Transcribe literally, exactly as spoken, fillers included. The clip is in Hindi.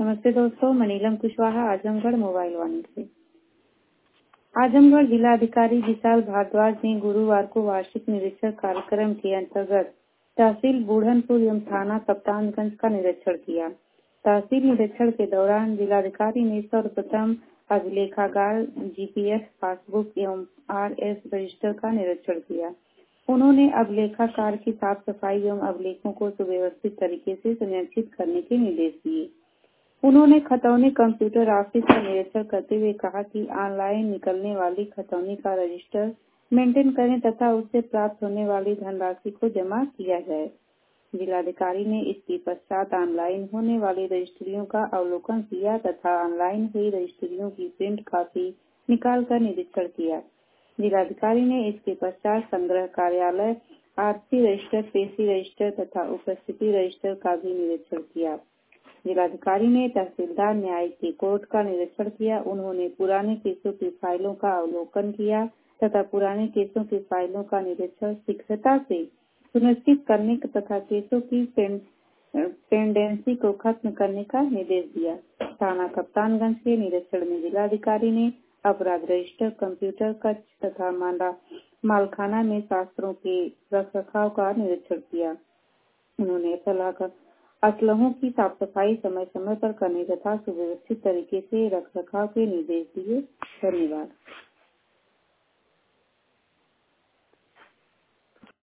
नमस्ते दोस्तों, मैं नीलम कुशवाहा, आजमगढ़ मोबाइल वाणी से। आजमगढ़ जिलाधिकारी विशाल भारद्वाज ने गुरुवार को वार्षिक निरीक्षण कार्यक्रम के अंतर्गत तहसील बूढ़नपुर एवं थाना कप्तानगंज का निरीक्षण किया। तहसील निरीक्षण के दौरान जिलाधिकारी ने सर्वप्रथम अभिलेखागार, जीपीएस, पासबुक एवं आरएस रजिस्टर का निरीक्षण किया। उन्होंने अभिलेखागार की साफ सफाई एवं अभिलेखों को सुव्यवस्थित तरीके से सुनिश्चित करने के निर्देश दिए। उन्होंने खतौनी कंप्यूटर ऑफिस का निरीक्षण करते हुए कहा कि ऑनलाइन निकलने वाली खतौनी का रजिस्टर मेंटेन करें तथा उससे प्राप्त होने वाली धनराशि को जमा किया जाए। जिलाधिकारी ने इसके पश्चात ऑनलाइन होने वाली रजिस्ट्रियों का अवलोकन किया तथा ऑनलाइन हुई रजिस्ट्रियों की प्रिंट कॉपी निकाल कर निरीक्षण किया। जिलाधिकारी ने इसके पश्चात संग्रह कार्यालय, आरसी रजिस्टर, पेशी रजिस्टर तथा उपस्थिति रजिस्टर का भी निरीक्षण किया। जिलाधिकारी ने तहसीलदार न्यायिक के कोर्ट का निरीक्षण किया। उन्होंने पुराने केसों की फाइलों का अवलोकन किया तथा पुराने केसों की फाइलों का निरीक्षण शीघ्रता से सुनिश्चित करने तथा केसों की पेंडेंसी को खत्म करने का निर्देश दिया। थाना कप्तानगंज के निरीक्षण में जिलाधिकारी ने अपराध रजिस्टर, कंप्यूटर कक्ष तथा मालखाना में शास्त्रों के रखरखाव का निरीक्षण किया। उन्होंने सलाह असलहों की साफ सफाई समय समय पर करने तथा सुव्यवस्थित तरीके से रखरखाव के निर्देश दिए। धन्यवाद।